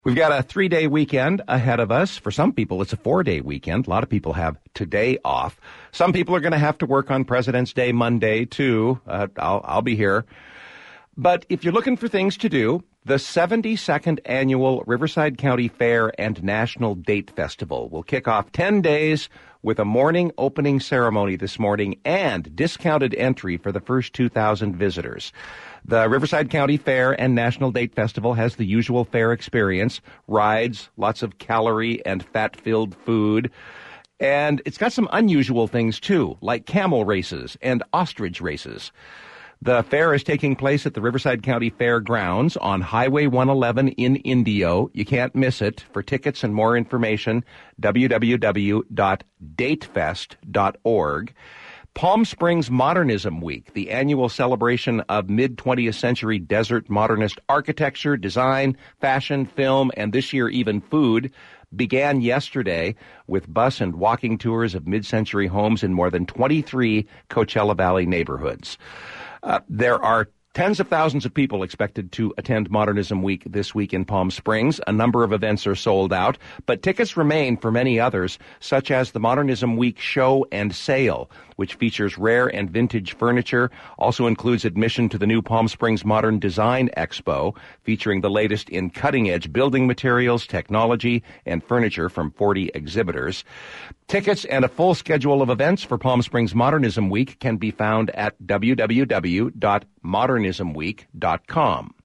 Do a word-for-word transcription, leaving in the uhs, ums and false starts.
We've got a three-day weekend ahead of us. For some people, it's a four-day weekend. A lot of people have today off. Some people are going to have to work on President's Day Monday, too. Uh, I'll, I'll be here. But if you're looking for things to do, the seventy-second Annual Riverside County Fair and National Date Festival will kick off ten days with a morning opening ceremony this morning and discounted entry for the first two thousand visitors. The Riverside County Fair and National Date Festival has the usual fair experience, rides, lots of calorie and fat-filled food. And it's got some unusual things, too, like camel races and ostrich races. The fair is taking place at the Riverside County Fairgrounds on Highway one eleven in Indio. You can't miss it. For tickets and more information, w w w dot datefest dot org. Palm Springs Modernism Week, the annual celebration of mid-twentieth century desert modernist architecture, design, fashion, film, and this year even food, began yesterday with bus and walking tours of mid-century homes in more than twenty-three Coachella Valley neighborhoods. Uh, there are tens of thousands of people expected to attend Modernism Week this week in Palm Springs. A number of events are sold out, but tickets remain for many others, such as the Modernism Week Show and Sale, which features rare and vintage furniture, also includes admission to the new Palm Springs Modern Design Expo, featuring the latest in cutting-edge building materials, technology, and furniture from forty exhibitors. Tickets and a full schedule of events for Palm Springs Modernism Week can be found at w w w dot modernism week dot com.